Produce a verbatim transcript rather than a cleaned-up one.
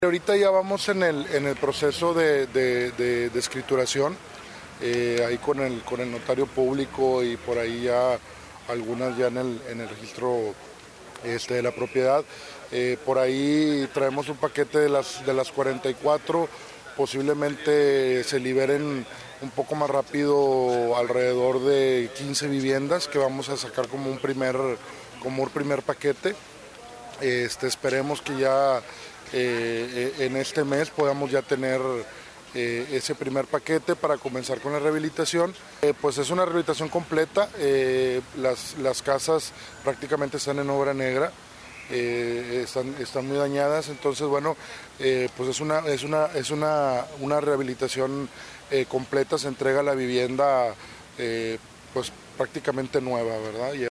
Ahorita ya vamos en el, en el proceso de, de, de, de escrituración, eh, ahí con el, con el notario público y por ahí ya algunas ya en el, en el registro este, de la propiedad. Eh, por ahí traemos un paquete de las, de las cuarenta y cuatro, posiblemente se liberen un poco más rápido, alrededor de quince viviendas que vamos a sacar como un primer, como un primer paquete. Este, esperemos que ya eh, en este mes podamos ya tener eh, ese primer paquete para comenzar con la rehabilitación. Eh, pues es una rehabilitación completa, eh, las, las casas prácticamente están en obra negra, eh, están, están muy dañadas, entonces bueno, eh, pues es una, es una, es una, una rehabilitación eh, completa, se entrega la vivienda eh, pues prácticamente nueva, ¿verdad?